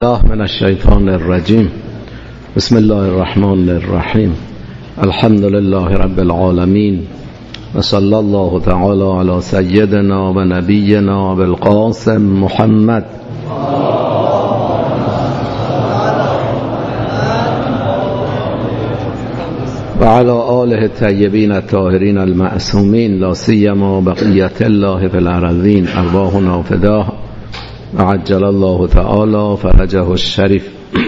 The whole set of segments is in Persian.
الله من الشیطان الرجیم. بسم الله الرحمن الرحیم. الحمد لله رب العالمین و صلی الله تعالی علی سیدنا و نبینا بالقاسم محمد و علی آله الطیبین الطاهرین المعصومین لا سیما بقیت الله فی الارضین ارواحنا فداه و عجل الله تعالی فرجه الشریف.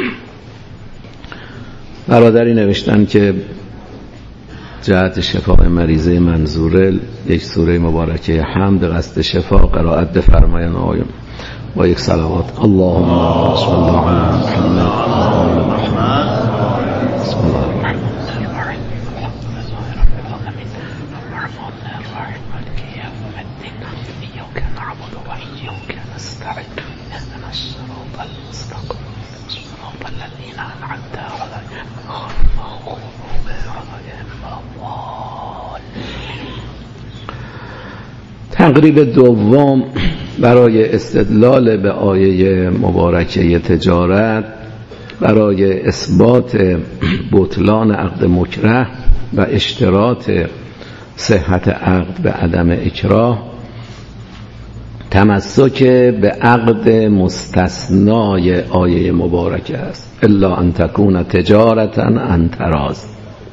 برادری نوشتن که جهت شفای مریضه منظوره یک سوره مبارکه حمد قصد شفا قرائت بفرمایند آقایون با یک صلوات. اللهم صل علی محمد. بسم الله الرحمن الرحیم. إياك نعبد وإياك نستعين اهدنا الصراط المستقيم صراط الذين أنعمت عليهم غير المغضوب عليهم ولا الضالين. تقریب دوم برای استدلال به آیه مبارکه تجارت برای اثبات بطلان عقد مکره و اشتراط صحت عقد به عدم اکراه تمسک به عقد مستثنای آیه مبارکه است. الا ان تکون تجارتا عن تراض.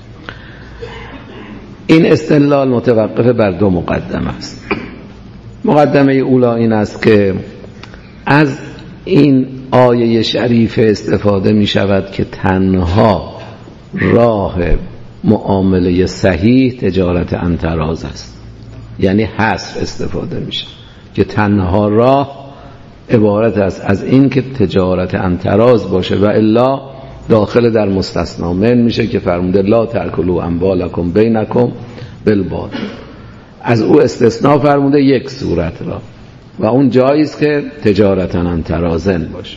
این استدلال متوقف بر دو مقدمه است. مقدمه اولا این است که از این آیه شریف استفاده می شود که تنها راه معامله صحیح تجارت عن تراض است، یعنی حصر استفاده می شود که تنها راه عبارت است از این که تجارت عن تراض باشه و الا داخل در مستثنا من میشه که فرموده لا تأکلوا اموالکم بینکم بالباطل. از او استثناء فرموده یک صورت را و اون جایی است که تجارت عن تراض باشه.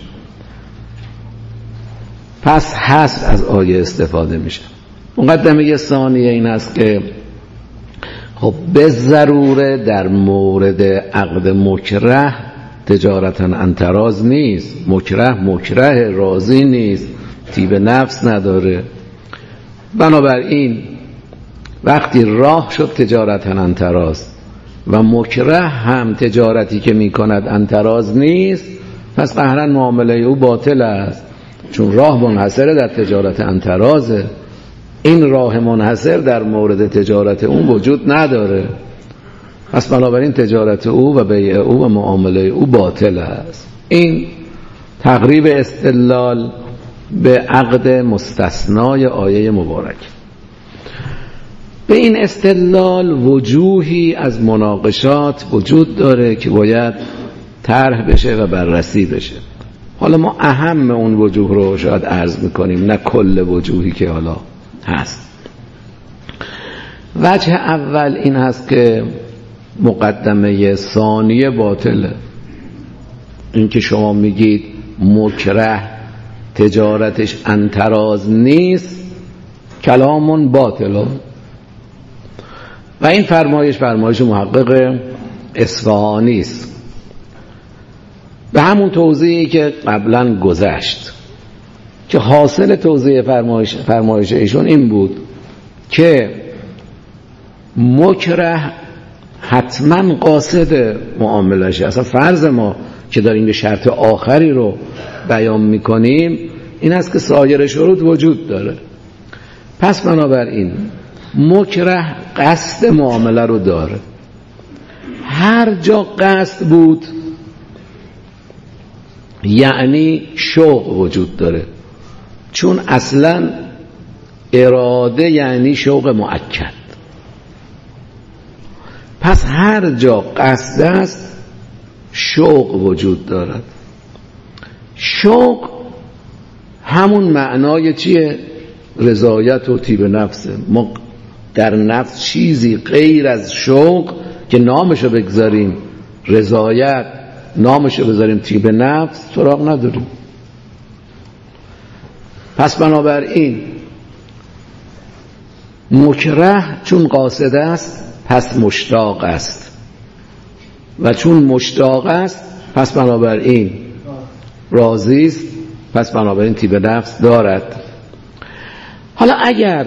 پس حصر از آیه استفاده میشه. مقدمه ثانیه این است که خب به ضروره در مورد عقد مکره تجارتا عن تراض نیست. مکره راضی نیست، طیب نفس نداره. بنابراین وقتی راه شد تجارتا عن تراض و مکره هم تجارتی که میکند عن تراض نیست، پس قهرا معامله او باطل است، چون راه منحصر در تجارت عن تراضه. این راه منحصر در مورد تجارت اون وجود نداره، پس بنابراین تجارت او و بیع او و معامله او باطل است. این تقریب استدلال به عقد مستثنای آیه مبارک. به این استدلال وجوهی از مناقشات وجود داره که باید طرح بشه و بررسی بشه. حالا ما اهم اون وجوه رو شاید عرض میکنیم، نه کل وجوهی که حالا هست. وجه اول این هست که مقدمه ثانیه باطله. این که شما میگید مکره تجارتش عن تراض نیست، کلامون باطله و این فرمایش محقق اصفهانی است. به همون توضیحی که قبلا گذشت که حاصل توضیح فرمایش ایشون این بود که مکره حتما قاصد معاملش. اصلا فرض ما که داریم شرط آخری رو بیان میکنیم این است که سایر شروط وجود داره. پس بنابراین مکره قصد معامله رو داره. هر جا قصد بود یعنی شوق وجود داره، چون اصلا اراده یعنی شوق مؤکد. پس هر جا قصد است شوق وجود دارد. شوق همون معنای چیه؟ رضایت و طیب نفسه. ما در نفس چیزی غیر از شوق که نامشو بگذاریم رضایت، نامشو بذاریم طیب نفس، سراغ نداریم. پس بنابراین مکره چون قاصد است پس مشتاق است و چون مشتاق است پس بنابراین راضی است پس بنابراین طیب نفس دارد. حالا اگر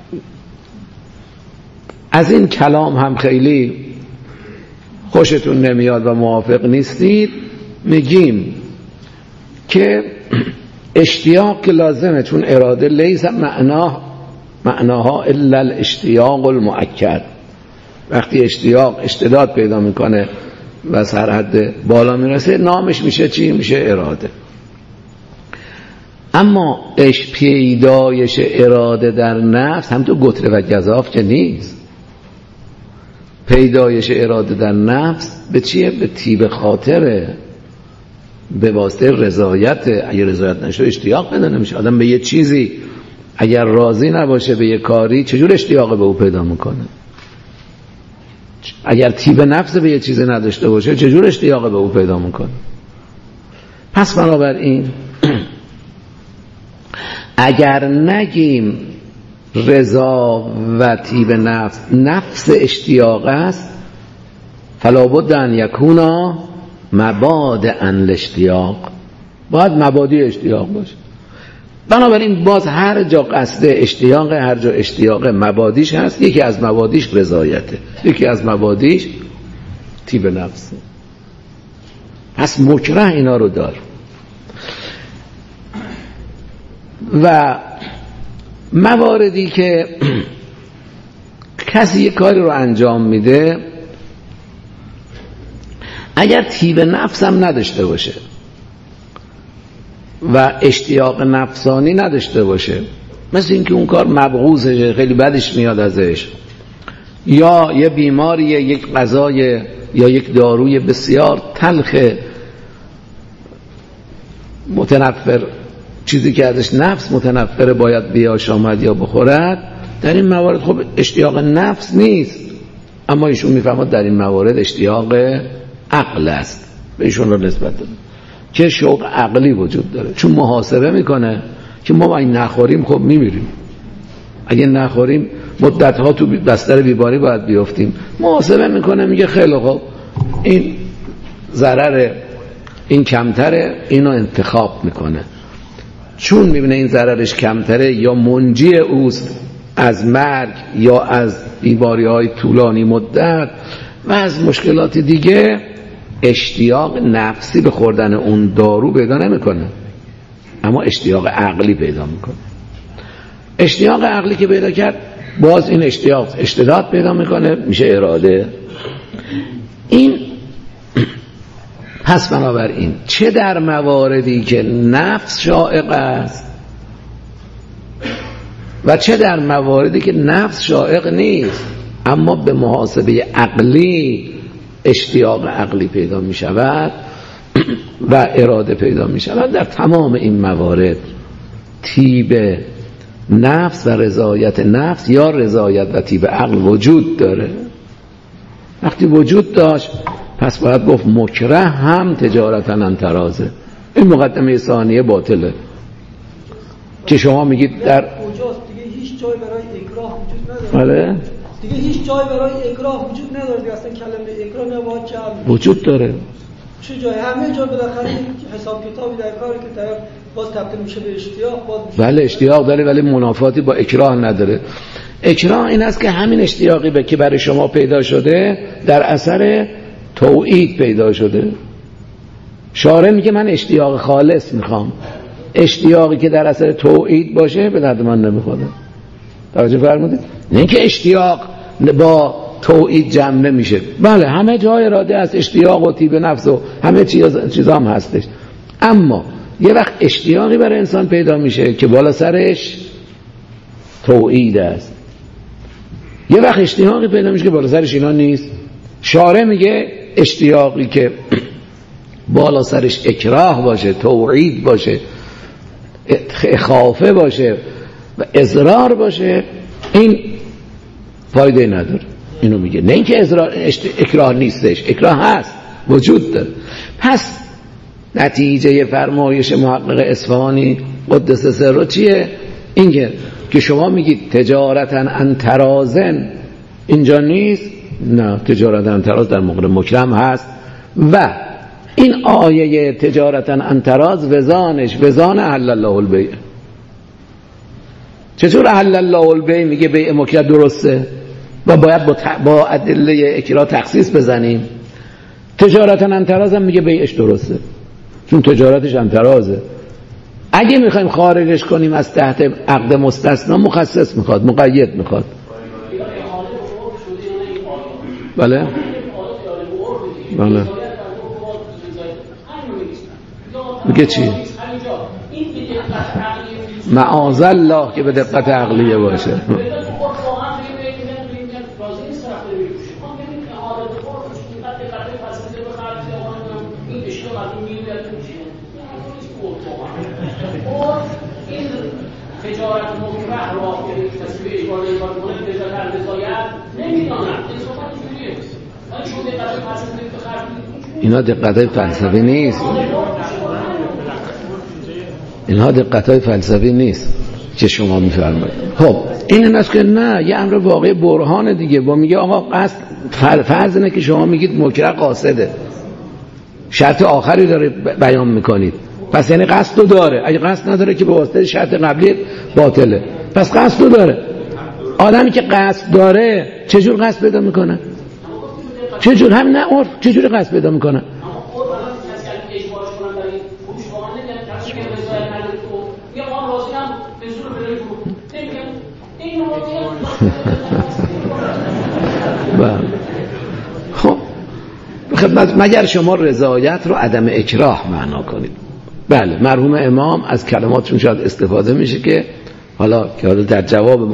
از این کلام هم خیلی خوشتون نمیاد و موافق نیستید، میگیم که اشتیاق که لازمه، چون اراده لیس معناها الا الاشتیاق المؤکد. وقتی اشتیاق اشتداد پیدا میکنه و سرحد بالا میرسه، نامش میشه چی؟ میشه اراده. اما پیدایش اراده در نفس هم تو گتره و گزاف که نیست. پیدایش اراده در نفس به چیه؟ به طیب خاطره، به واسطه رضایت. اگر رضایت نشه اشتیاق پیدا نمیشه. آدم به یه چیزی اگر راضی نباشه، به یه کاری، چجور اشتیاق به او پیدا میکنه؟ اگر طیب نفس به یه چیزی نداشته باشه، چجور اشتیاق به او پیدا میکنه؟ پس بنابراین اگر نگیم رضا و طیب نفس اشتیاق است، فلا بد ان یکونا مبادئ الاشتیاق، باید مبادی اشتیاق باشه. بنابراین باز هر جا قصد اشتیاق، هر جا اشتیاق مبادیش هست، یکی از مبادیش رضایته، یکی از مبادیش طیب نفسه. پس مکره اینا رو دار. و مواردی که کسی یک کاری رو انجام میده، اگر طیب نفس هم نداشته باشه و اشتیاق نفسانی نداشته باشه، مثل اینکه اون کار مبغوضه، خیلی بدش میاد ازش، یا یه بیماریه، یک غذای یا یک داروی بسیار تلخ متنفر، چیزی که ازش نفس متنفر باید بیاشامد یا بخورد، در این موارد خب اشتیاق نفس نیست، اما ایشون میفهمد در این موارد اشتیاق عقل است، به ایشون رو نسبت داده که شوق عقلی وجود داره، چون محاسبه میکنه که ما این نخوریم خب میمیریم، اگه نخوریم مدتها تو بستر بیماری باید بیافتیم. محاسبه میکنه، میگه خیلی خب این ضرر این کمتره، اینو انتخاب میکنه، چون میبینه این ضررش کمتره یا منجی اوست از مرگ یا از بیماری‌های طولانی مدت و از مشکلات دیگه، اشتیاق نفسی به خوردن اون دارو پیدا نمیکنه، اما اشتیاق عقلی پیدا میکنه. اشتیاق عقلی که پیدا کرد، باز این اشتیاق اشتداد پیدا میکنه، میشه اراده. این پس بنابراین چه در مواردی که نفس شائق است و چه در مواردی که نفس شائق نیست اما به محاسبه عقلی اشتیاق عقلی پیدا می شود و اراده پیدا می شود، در تمام این موارد طیب نفس و رضایت نفس یا رضایت و طیب عقل وجود داره. وقتی وجود داشت، پس باید گفت مکره هم تجارتا عن ترازه. این مقدمه ثانیه باطله که شما میگید در کجاست دیگه هیچ جای برای اکراه وجود نداره. دیگه هیچ جای برای اکراه وجود نداره دیگه، اصلا کلمه اکراه نباید جمع وجود داره. چه جای؟ همه جا بالاخره حساب کتابی در کاری که طرف باز تبدیل میشه به اشتیاق، باز بله اشتیاق داره ولی منافاتی با اکراه نداره. اکراه این است که همین اشتیاقی که برای شما پیدا شده در اثر توعید پیدا شده. شارع میگه من اشتیاق خالص میخوام، اشتیاقی که در اثر توعید باشه به درد من نمیخوره. توجه فرمودید؟ نه اینکه اشتیاق با توعید جمع نمیشه، بله همه جای اراده است، اشتیاق و طیب نفس و همه چیزا هم هستش، اما یه وقت اشتیاقی برای انسان پیدا میشه که بالا سرش توعید است، یه وقت اشتیاقی پیدا میشه که بالا سرش اینا نیست. شارع میگه اشتیاقی که بالا سرش اکراه باشه، توعید باشه، خافه باشه و اضرار باشه، این فایده نداره. اینو میگه، نه اینکه اکراه نیستش، اکراه هست، وجود داره. پس نتیجه فرمایش محقق اصفهانی قدس سره چیه؟ اینه که شما میگید تجارتا عن ترازن اینجا نیست، نه تجارتا عن تراز در مقابل مکرم هست و این آیه تجارتا عن تراض وزان احل الله البیع. چطور احل الله البیع میگه بیع مکره درسته و باید با ادله اکراه تخصیص بزنیم؟ تجارتا عن تراض هم میگه بیعش درسته چون تجارتش عن تراضه. اگه میخوایم خارجش کنیم از تحت عقد مستثنا مخصص میخواد، مقید میخواد. بله بله میگه چی؟ معاذالله که به دقت عقلیه باشه. تجارت مکره را که کسی به اجبار ایجاد کنه تجارت رضایت نمیدانند. اینا دقت‌های فلسفی نیست. اینها دقت‌های فلسفی نیست که شما می‌فرمایید. خب این است که نه، یه امر واقعی برهان دیگه. با میگه آقا قصد فرض اینه که شما میگید مکره قاصده، شرط آخری داره بیان میکنید، پس یعنی قصد رو داره. اگه قصد نداره که به واسطه شرط قبلی باطله، پس قصد رو داره. آدمی که قصد داره چجور قصد پیدا میکنه؟ چجور؟ همین نه عرف چجور قصد پیدا میکنه؟ خب خدمت مگر شما رضایت رو عدم اکراه معنا کنید. بله مرحوم امام از کلماتشون شاید استفاده میشه که حالا در جواب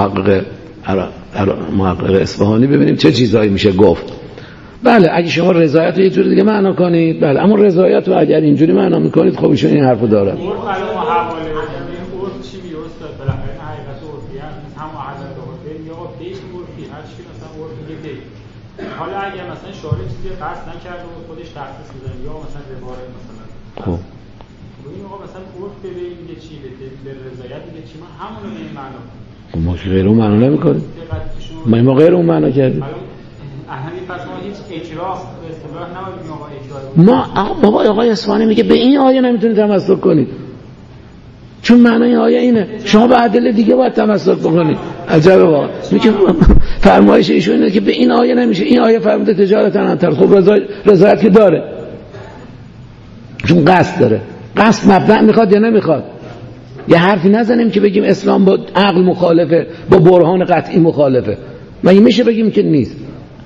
محقق اصفهانی ببینیم چه چیزایی میشه گفت. بله اگه شما رضایت رو یه جور دیگه معنا کنید، بله، اما رضایت رو اگر اینجوری معنا میکنید خب ایشون این حرفو دارن. حالا اگر مثلا شارع چیزی قصد نکرده و خودش تخصیص می‌ذاره یا مثلا عبارت مثلا خب این آقا مثلا عرف میگه چی، به رضایت میگه چی، ما همون رو به این معنا خب ما که غیر اون معنا نمی‌کنیم. ما غیر اون معنا کردیم. همین پس ما هیچ اکراه به اصطلاح نمی‌گیم آقا اکراه. ما آقای اصفهانی میگه به این آیه نمیتونید تمسک کنید چون معنای آیه اینه. شما به ادله دیگه باید تمسک بکنید. عجبه واقعا. میگه فرمایش ایشون اینه که به این آیه نمیشه. این آیه فرموده تجارت عن تراض. خب رضایت که داره چون قصد داره. قصد مبدأ میخواد یا نمیخواد؟ یه حرفی نزنیم که بگیم اسلام با عقل مخالفه، با برهان قطعی مخالفه. مگه میشه بگیم که نیست؟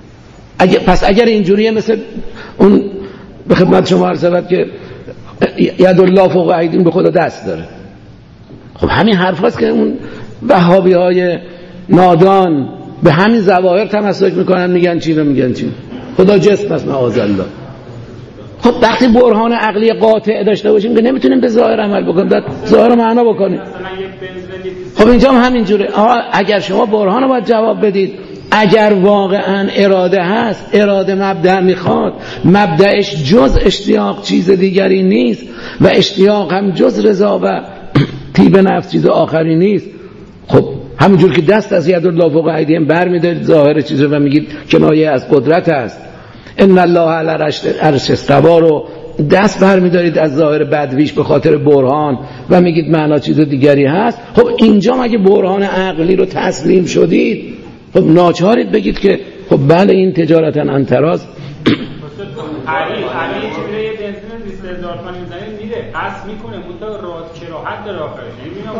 پس اگر اینجوریه مثل اون به خدمت شما عرض شود که ید الله فوق ایدیهم به خدا دست داره. خب همین حرف هست که اون وهابی‌های نادان به همین ظواهر تمسک میکنن، میگن چی و میگن چی. خدا جسم است معاذالله. خب وقتی برهان عقلی قاطع داشته باشیم که نمیتونیم به ظاهر عمل بکنیم، باید ظاهر معنا بکنیم. خب اینجا هم همینجوره. اگر شما برهان رو باید جواب بدید. اگر واقعا اراده هست، اراده مبدأ میخواد، مبدأش جز اشتیاق چیز دیگری نیست و اشتیاق هم جز رضا و طیب نفس چیز آخری نیست. خب همونجور که دست از ید الله فوق ایدیهم برمی‌دارید ظاهر چیز و میگید کنایه از قدرت است، ان الله علی العرش استوی رو دست برمی‌دارید از ظاهر بدویش به خاطر برهان و میگید معنا چیز دیگری هست. خب اینجا مگه برهان عقلی رو تسلیم شدید؟ خب ناچارید بگید که خب بله این تجارتا عن تراض. علی چه یه بنزین 20000 تومان میزنه میره قصد میکنه مونتا راد کراهت داره آخرش.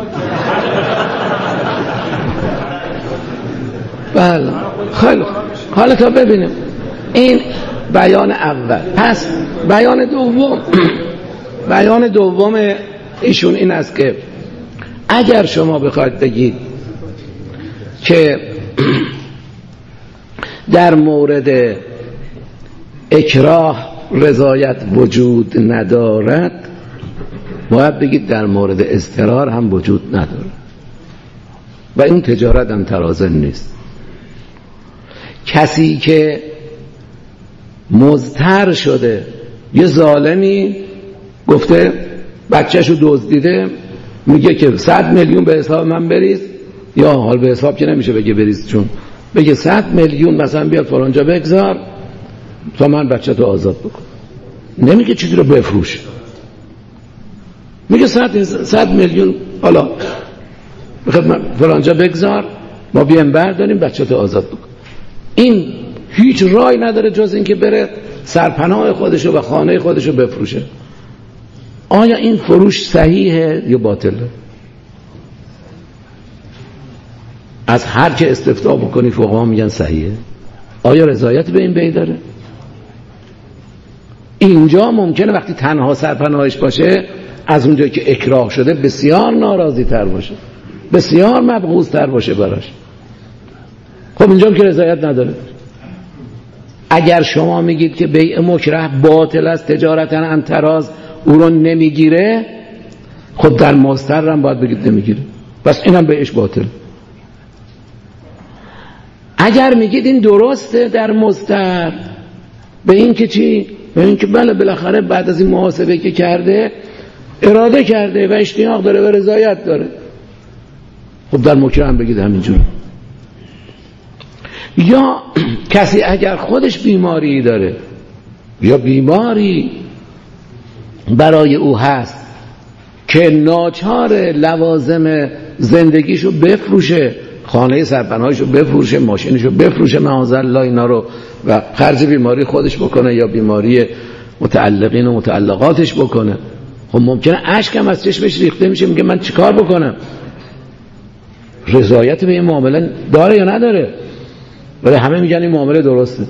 بله خیلی حالا تا ببینیم این بیان اول. پس بیان دوم ایشون این است که اگر شما بخواید بگید که در مورد اکراه رضایت وجود ندارد، باید بگید در مورد اضطرار هم وجود ندارد و این تجارت عن تراض نیست. کسی که مضطر شده، یه ظالمی گفته بچه‌شو دزدیده، میگه که 100 میلیون به حساب من بریز، یا حال به حساب که نمیشه بگه بریز، چون بگه 100 میلیون مثلا بیاد فلانجا بگذار تا من بچه‌تو آزاد بکنم. نمیگه چیزی رو بفروش، میگه 100 میلیون حالا بخواد فلانجا بگذار، ما بیام برداریم بچه‌تو آزاد بکن. این هیچ راهی نداره جز این که بره سرپناه خودشو و خانه خودشو بفروشه. آیا این فروش صحیحه یا باطله؟ از هر که استفتاء بکنی فقها میگن صحیحه. آیا رضایت به این بی داره؟ اینجا ممکنه وقتی تنها سرپناهش باشه از اونجایی که اکراه شده بسیار ناراضی تر باشه، بسیار مبغوض تر باشه براش. خب اینجا که رضایت نداره. اگر شما میگید که بیع مکره باطل است، تجارتا عن تراض، او رو نمیگیره، خب در مستر هم باید بگید نمیگیره، پس اینم بیعش باطل. اگر میگید این درسته در مستر، به این که چی؟ به این که بله بالاخره بعد از این محاسبه که کرده اراده کرده و اشتیاق داره و رضایت داره، خب در مکره هم بگید همینجور. یا کسی اگر خودش بیماری داره یا بیماری برای او هست که ناچار لوازم زندگیشو بفروشه، خانه سرپناهشو بفروشه، ماشینشو بفروشه معاذالله اینا رو و خرج بیماری خودش بکنه یا بیماری متعلقین و متعلقاتش بکنه، خب ممکنه اشک هم از چشمش ریخته میشه، میگه من چیکار بکنم؟ رضایت به این معامله داره یا نداره؟ ولی همه میگن این معامله درسته.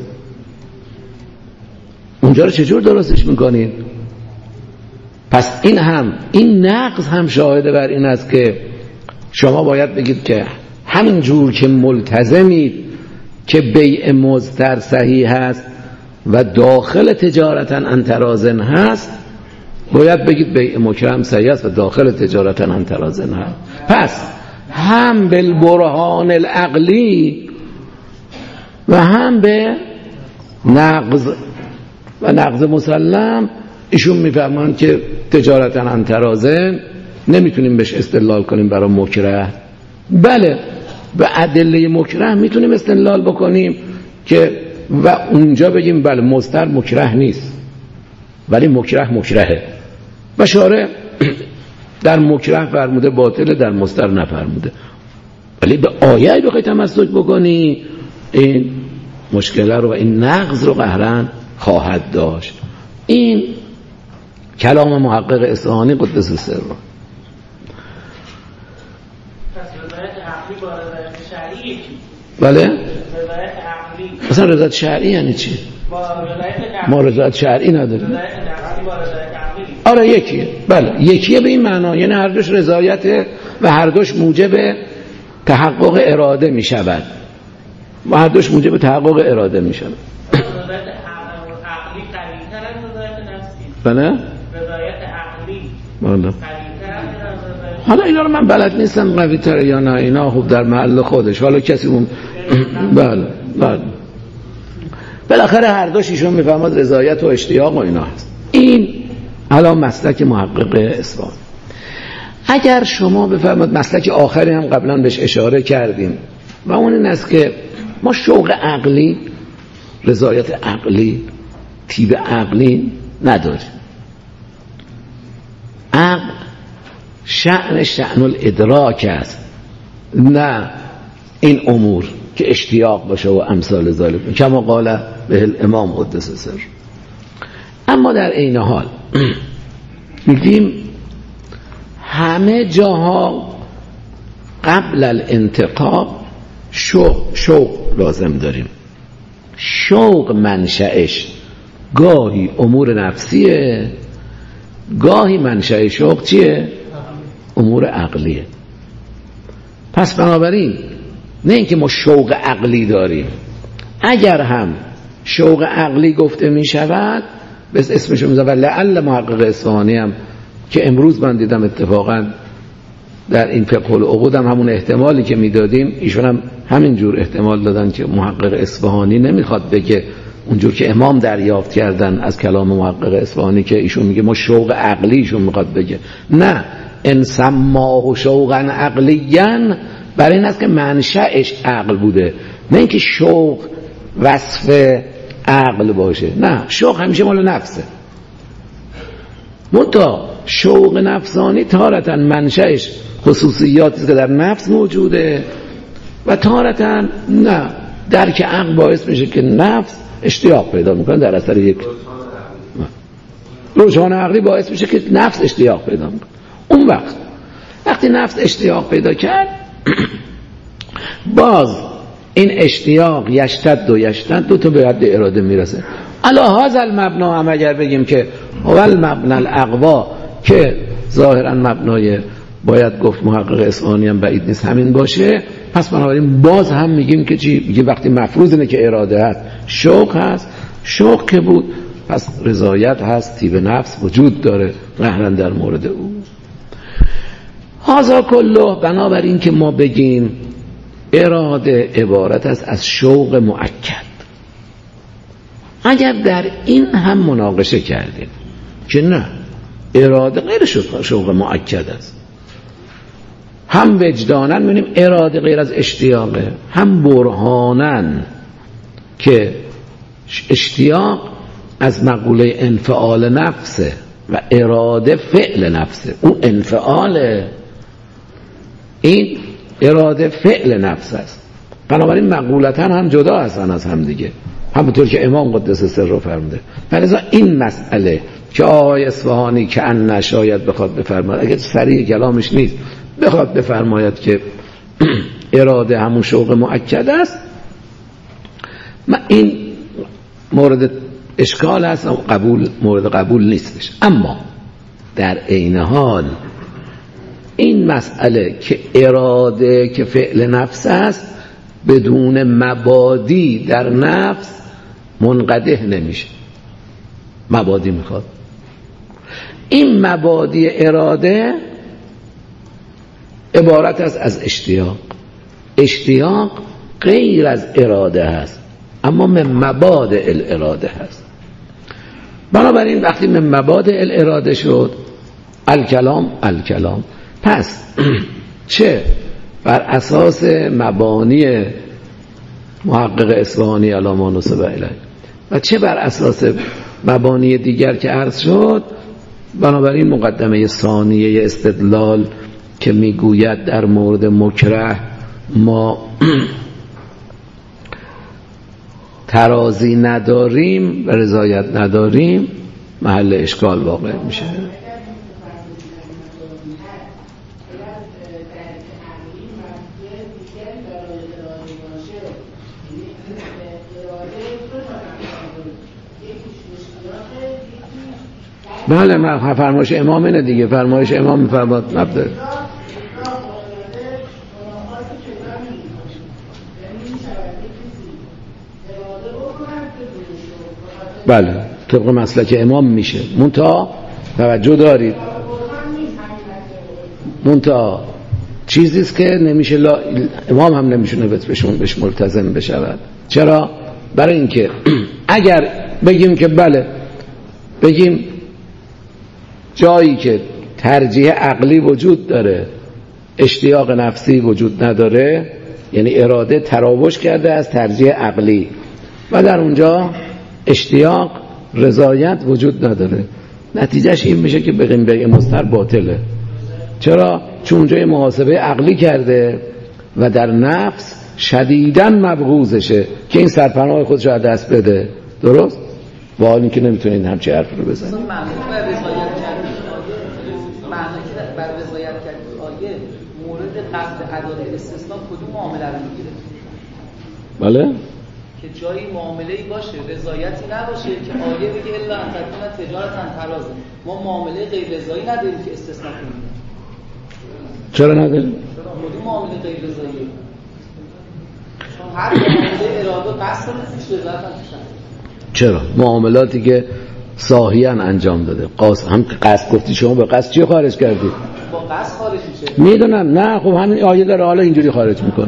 اونجا رو چجور درستش میکنید؟ پس این نقض هم شاهده بر این است که شما باید بگید که همین جور که ملتزمید که بیع مضطر صحیح هست و داخل تجارتا عن تراض هست، باید بگید بیع مکره صحیح است و داخل تجارتا عن تراض هست. پس هم بالبرهان العقلی و هم به نقض مسلم ایشون میفهمن که تجارتا عن تراض نمیتونیم بهش استدلال کنیم برای مکره. بله به ادله مکره میتونیم استدلال بکنیم که و اونجا بگیم بله مضطر مکره نیست ولی مکرهه و شارع در مکره فرموده باطله، در مضطر نفرموده. ولی به آیه بخوای تمسک بکنی این مشکل رو و این نقض رو قهرن خواهد داشت. این کلام محقق اصفهانی قدس سره. پس رضایت عقلی با رضایت شرعی یکی؟ بله؟ رضایت عقلی اصلا رضایت شرعی یعنی چی؟ با رضایت عقلی ما رضایت شرعی نداریم. رضایت نفسی با رضایت عقلی. آره یکیه. بله یکیه به این معنا، یعنی هر دوش رضایت و هر دوش موجب تحقق اراده می شود و هر دوش موجب تحقق اراده می شود. رضایت عقلی قوی‌تر از رضایت نفسی. بله؟ رضایت عقلی بله. قوی‌تر از رضایت. حالا اینا رو من بلد نیستم قوی تره یا نه، اینا خوب در محل خودش، حالا کسی اون بله بالاخره هر دوش ایشون میفهمد رضایت و اشتیاق و اینا هست. این الان مسلک محقق اصفهانی. اگر شما بفهمید مسلک آخری هم قبلا بهش اشاره کردیم و اون این است که ما شوق عقلی، رضایت عقلی، طیب عقلی نداریم. عقل شأن الادراک است، نه این امور که اشتیاق باشه و امثال ذالک، کما قال به الامام قدس سر. اما در عین حال میگیم همه جاها قبل الانتقاب شوق لازم داریم. شوق منشأش گاهی امور نفسیه، گاهی منشأ شوق چیه؟ امور عقلیه. پس بنابراین نه اینکه ما شوق عقلی داریم، اگر هم شوق عقلی گفته می شود بس اسمشو می زود. لعل محقق اصفهانی هم که امروز من دیدم اتفاقا در این فقه العقود هم همون احتمالی که میدادیم ایشون هم همین جور احتمال دادن که محقق اصفهانی نمیخواد بگه اونجور که امام دریافت کردن از کلام محقق اصفهانی که ایشون میگه ما شوق عقلی، ایشون میخواد بگه نه، ان سماه شوقا عقلیا برای این است که منشأش عقل بوده، نه اینکه شوق وصف عقل باشه. نه، شوق همیشه مال نفسه. منتها شوق نفسانی تارتاً منشأش خصوصیاتی که در نفس موجوده و تارتاً نه درک عقل باعث میشه که نفس اشتیاق پیدا میکنه در اثر یک رجحان عقلی باعث میشه که نفس اشتیاق پیدا میکنه. اون وقتی نفس اشتیاق پیدا کرد باز این اشتیاق یشتد دو تا به حد اراده میرسه. علی هذا المبنا هم اگر بگیم که هو المبنا الاقوا که ظاهرا مبنای باید گفت محقق اصفهانی هم بعید نیست همین باشه، پس بنابراین باز هم میگیم که چی؟ میگیم وقتی مفروض اینه که اراده هست، شوق هست، شوق که بود پس رضایت هست، طیب نفس وجود داره قهرا در مورد او. هذا کله بنابراین که ما بگیم اراده عبارت است از شوق مؤکد. اگر در این هم مناقشه کردیم که نه اراده غیر شوق مؤکد است، هم وجداناً می‌بینیم اراده غیر از اشتیاقه، هم برهاناً که اشتیاق از مقوله انفعال نفسه و اراده فعل نفسه. اون انفعاله، این اراده فعل نفس است. بنابراین مقولتاً هم جدا هستن از هم دیگه، همونطور که امام قدس سر فرموده. لذا این مسئله که آقای اصفهانی که ان شاید بخواد بفرماید، اگه صریح کلامش نیست بخواد بفرماید که اراده همون شوق مؤکد است، این مورد اشکال است و مورد قبول نیستش. اما در عین حال این مسئله که اراده که فعل نفس است بدون مبادی در نفس منقدح نمیشه، مبادی میخواد. این مبادی اراده عبارت است از اشتیاق. اشتیاق غیر از اراده هست اما من مبادئ الاراده هست. بنابراین وقتی من مبادئ الاراده شد الکلام پس چه بر اساس مبانی محقق اصفهانی علاما نصب الیه و چه بر اساس مبانی دیگر که عرض شد، بنابراین مقدمه ثانیه استدلال که میگوید در مورد مکره ما ترازی نداریم و رضایت نداریم محل اشکال واقع میشه. بله فرمایش امام اینه دیگه، فرمایش امام میفرماد مبدأ بله طبق مسلک امام میشه. منتها توجه دارید، منتها چیزیست که نمیشه امام هم نمیشونه بهش ملتزم بشود. چرا؟ برای اینکه اگر بگیم که بله، بگیم جایی که ترجیح عقلی وجود داره اشتیاق نفسی وجود نداره، یعنی اراده تراوش کرده از ترجیح عقلی و در اونجا اشتیاق رضایت وجود نداره، نتیجهش این میشه که بگیم بیع مضطر باطله. چرا؟ چون اونجا محاسبه عقلی کرده و در نفس شدیداً مبغوضشه که این سرپناه خودش رو دست بده. درست؟ با حالی که نمیتونین همچه حرف رو بزنید. معنی که بر رضایت کردن آیه مورد قصد ادای استثناء کدوم معامله رو میگیره؟ بله؟ که جایی معامله‌ای باشه رضایتی نباشه که آیه بگه الا ان تکون تجارتا ترازه. ما معامله غیر رضایی نداریم که استثناء کنیم. چرا نداریم؟ کدوم معامله غیر رضاییه؟ چون هر معامله اراده قصد رو توش رضایت هم توش هست. چرا؟ معاملاتی که صاحیاً انجام داده. هم قصد گفتی شما به قصد چی خارج کردی؟ با قصد خارج میشه. میدونم نه، خب همین آیه داره حالا اینجوری خارج میکنه.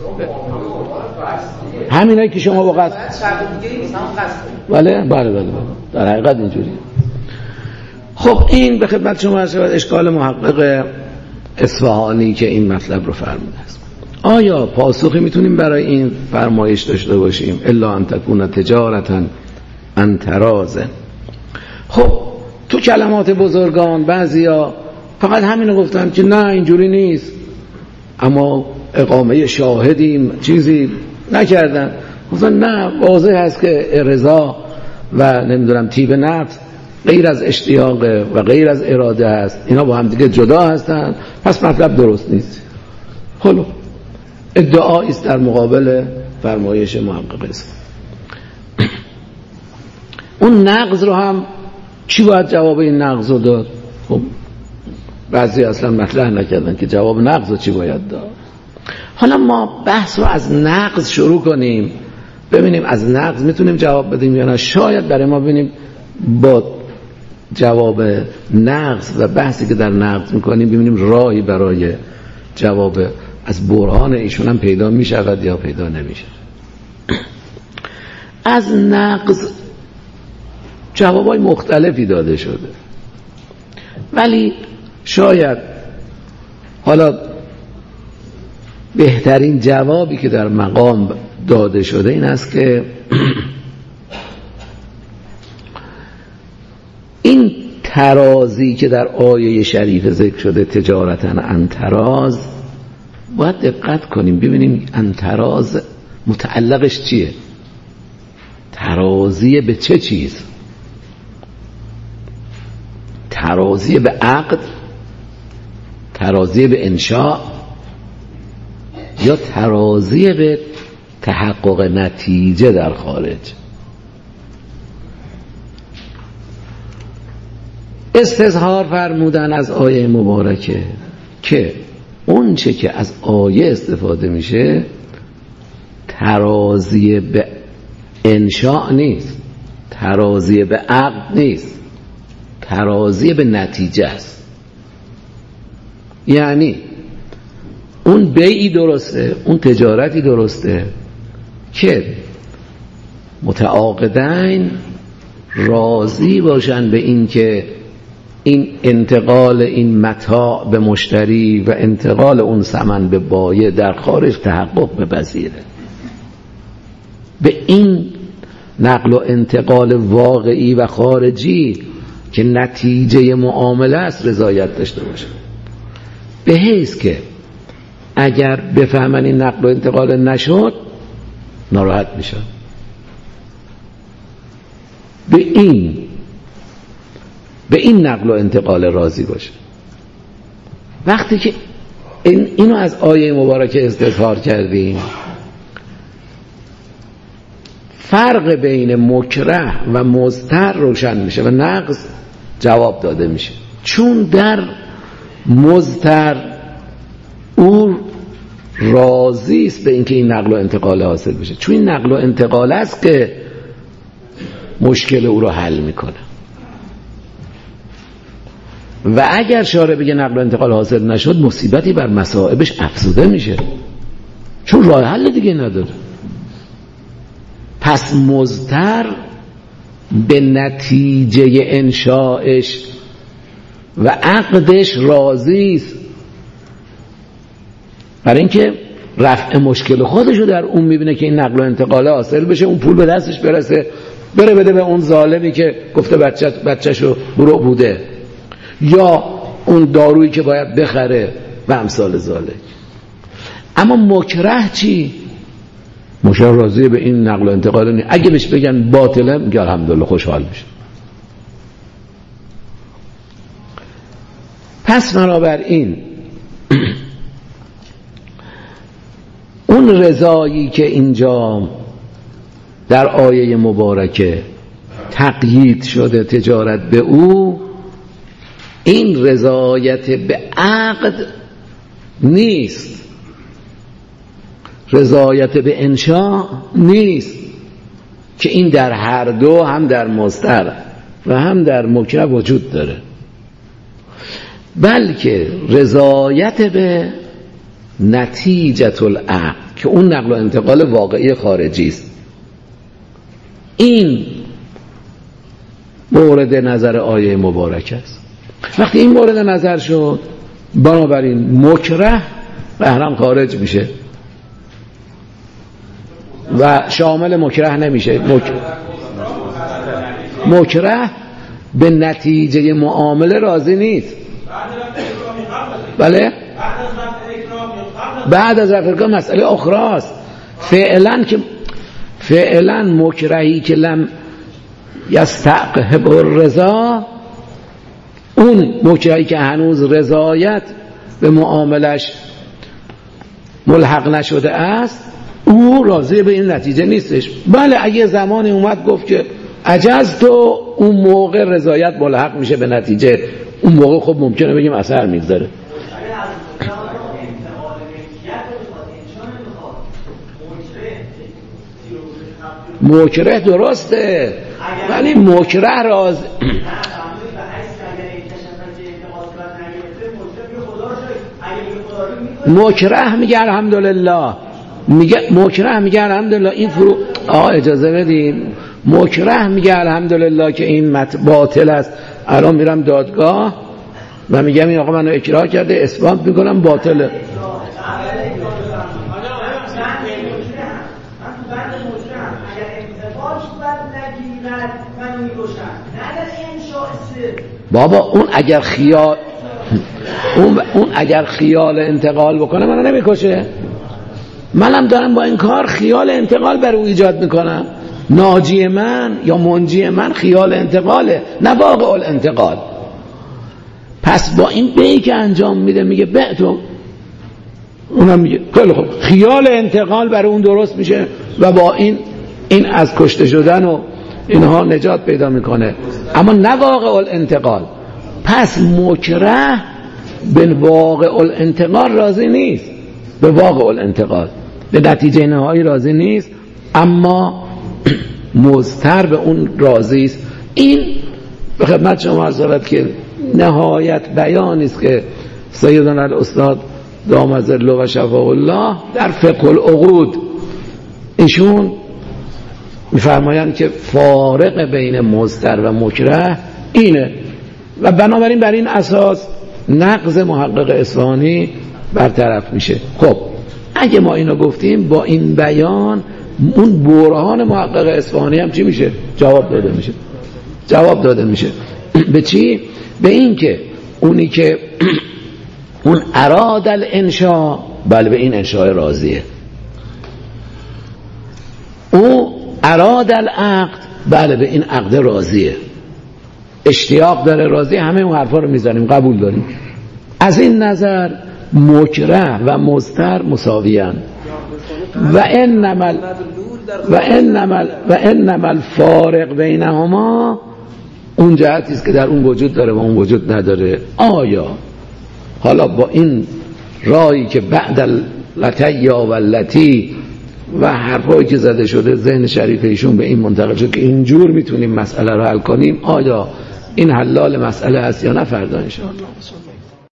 همینایی که شما با قصد شرط دیگه نیست، هم قصد. بله در حقیقت اینجوری. خب این به خدمت شما عرض شود اشکال محقق اصفهانی که این مطلب رو فرموده است. آیا پاسخی میتونیم برای این فرمایش داشته باشیم الا ان تکون تجارتا عن تراض؟ خب تو کلمات بزرگان بعضیا فقط همینو گفتن که نه اینجوری نیست، اما اقامه شاهدیم چیزی نکردن. گفتن نه واضح هست که رضا و نمیدونم طیب نفس غیر از اشتیاق و غیر از اراده است، اینا با هم دیگه جدا هستن، پس مطلب درست نیست. حالا ادعایی است در مقابل فرمایش محقق اسلام. اون نقض رو هم چی باید جواب این نقض رو داد؟ خب بعضی اصلا مطرح نکردن که جواب نقض رو چی باید داد. حالا ما بحث رو از نقض شروع کنیم، ببینیم از نقض میتونیم جواب بدیم یا نه. شاید برای ما ببینیم با جواب نقض و بحثی که در نقض میکنیم ببینیم راهی برای جواب از برهان ایشون هم پیدا میشود یا پیدا نمیشه. از نقض جوابای مختلفی داده شده، ولی شاید حالا بهترین جوابی که در مقام داده شده این است که این ترازی که در آیه شریف ذکر شده تجارتا عن تراز، باید دقت کنیم ببینیم عن تراز متعلقش چیه، ترازی به چه چیز؟ ترازی به عقد، ترازی به انشاء، یا ترازی به تحقق نتیجه در خارج؟ استظهار فرمودن از آیه مبارکه که اون چه که از آیه استفاده میشه ترازی به انشاء نیست، ترازی به عقد نیست، ترازی به نتیجه است. یعنی اون بیعی درسته، اون تجارتی درسته که متعاقدین راضی باشن به این که این انتقال این متاع به مشتری و انتقال اون ثمن به بایع در خارج تحقق بپذیره. به این نقل و انتقال واقعی و خارجی که نتیجه معامله است رضایت داشته باشه، به حیث که اگر بفهمن این نقل و انتقال نشد ناراحت میشن. به این نقل و انتقال راضی باشه. وقتی که اینو از آیه مبارکه استظهار کردیم، فرق بین مکره و مضطر روشن میشه و نقض جواب داده میشه. چون در مضطر او راضی است به اینکه این نقل و انتقال حاصل بشه، چون این نقل و انتقال است که مشکل او رو حل میکنه. و اگر شارع بگه نقل و انتقال حاصل نشد مصیبتی بر مصائبش افزوده میشه، چون راه حل دیگه نداره. پس مضطر به نتیجه انشاءش و عقدش راضی است، برای اینکه رفع مشکل خودشو در اون میبینه که این نقل و انتقال حاصل بشه، اون پول به دستش برسه، بره بده به اون ظالمی که گفته بچه‌شو برو بوده، یا اون دارویی که باید بخره و امثال ذالک. اما مکره چی؟ مکره راضیه به این نقل و انتقال نیست. اگه بهش بگن باطله میگه الحمدلله، خوشحال میشه. پس بنابراین اون رضایی که اینجا در آیه مبارکه تقیید شده تجارت به او، این رضایت به عقد نیست، رضایت به انشاء نیست، که این در هر دو، هم در مضطر و هم در مکره وجود داره، بلکه رضایت به نتیجة العقد که اون نقل و انتقال واقعی خارجی است. این مورد نظر آیه مبارک است. وقتی این مورد نظر شد، بنابراین مکره محرم خارج میشه و شامل مکره نمیشه. مکره به نتیجه معامله راضی نیست. بله؟ بعد از رفع اکراه مسئله اخراست. فعلا مکرهی که لم یستقهب الرضا، اون مکرهی که هنوز رضایت به معاملش ملحق نشده است، او راضی به این نتیجه نیستش. بله اگه زمانی اومد گفت که عجزت، اون موقع رضایت ملحق میشه به نتیجه، اون موقع خب ممکنه بگیم اثر میگذاره. مکره درسته ولی مکره راضی مکره میگه الحمدلله، مکره میگه الحمدلله این فرو اجازه بدین، مکره میگه الحمدلله که این باطل است. الان میرم دادگاه و میگم این آقا منو اکراه کرده، اثبات میکنم باطله. بابا اون اگر خیال انتقال بکنه منو نمیکشه. منم دارم با این کار خیال انتقال بر او ایجاد میکنم. ناجی من یا منجی من خیال انتقاله، نه واقع الانتقال. پس با این بیعی که انجام میده میگه بعتو، اونم میگه خیلی خوب، خیال انتقال برای اون درست میشه و با این از کشته شدن و اینها نجات پیدا میکنه، اما نه واقع الانتقال. پس مکره به واقع الانتقال راضی نیست، به واقع الانتقال، به نتیجه نهایی راضی نیست، اما مضطر به اون راضی است. این به خدمت شما عرض شود که نهایت بیانی است که سیدنا الاستاد دام ظله و شفاء الله در فقه العقود ایشون میفرمایند که فارق بین مضطر و مکره اینه و بنابراین بر این اساس نقض محقق اصفهانی برطرف میشه. خب اگه ما اینو گفتیم، با این بیان اون برهان محقق اصفهانی هم چی میشه؟ جواب داده میشه. به چی؟ به این که اونی که اون اراد الانشاء، بله به این انشاء راضیه. او اراد العقد، بله به این عقد راضیه. اشتیاق داره راضی، همه اون حرفا رو میزنیم قبول داریم. از این نظر مکره و مضطر مساویان و انما الفارق بینهما اون جهتی است که در اون وجود داره و اون وجود نداره. آیا حالا با این رایی که بعد اللتیا و اللتی و حرفایی که زده شده ذهن شریف ایشون به این منتقل شد که اینجور میتونیم مسئله رو حل کنیم، آیا این حلال مسئله است یا نه؟ فردا ان شاء الله.